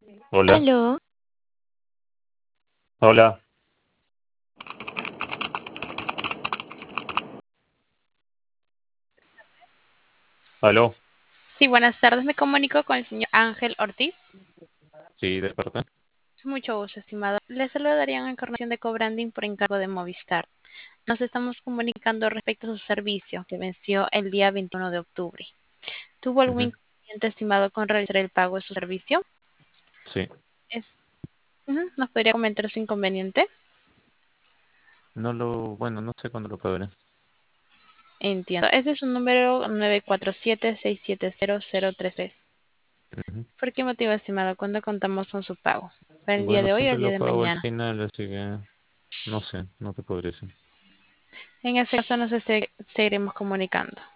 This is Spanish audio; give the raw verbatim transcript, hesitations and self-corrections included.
Hola, Aló, hola, aló, sí, buenas tardes. Me comunico con el señor Ángel Ortiz. sí, de parte. Mucho gusto, estimado. Le saludarían en coordinación de cobranding por encargo de Movistar. Nos estamos comunicando respecto a su servicio que venció el día veintiuno de octubre. ¿Tuvo algún Ujú. inconveniente, estimado, con realizar el pago de su servicio? Sí, Es, ujú, ¿Nos podría comentar su inconveniente? no lo, bueno, no sé cuándo lo podré. Entiendo. Ese es un número nueve cuatro siete, seis siete cero, cero tres tres. Ujú. ¿Por qué motivo, estimado? ¿Cuándo contamos con su pago? ¿Para el día Bueno, de hoy o siempre el día lo de pago al mañana? final, así que no sé, no te podré decir. En ese caso nos este- seguiremos comunicando.